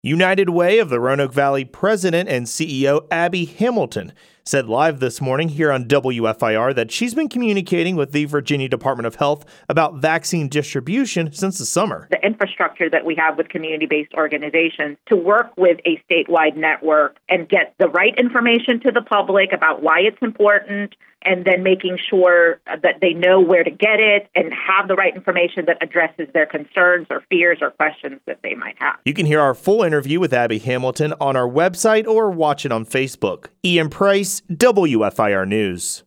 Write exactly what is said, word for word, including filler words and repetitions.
United Way of the Roanoke Valley president and C E O Abby Hamilton said live this morning here on W F I R that she's been communicating with the Virginia Department of Health about vaccine distribution since the summer. The infrastructure that we have with community-based organizations to work with a statewide network and get the right information to the public about why it's important, and then making sure that they know where to get it and have the right information that addresses their concerns or fears or questions that they might have. You can hear our full interview with Abby Hamilton on our website or watch it on Facebook. Ian Price, W F I R News.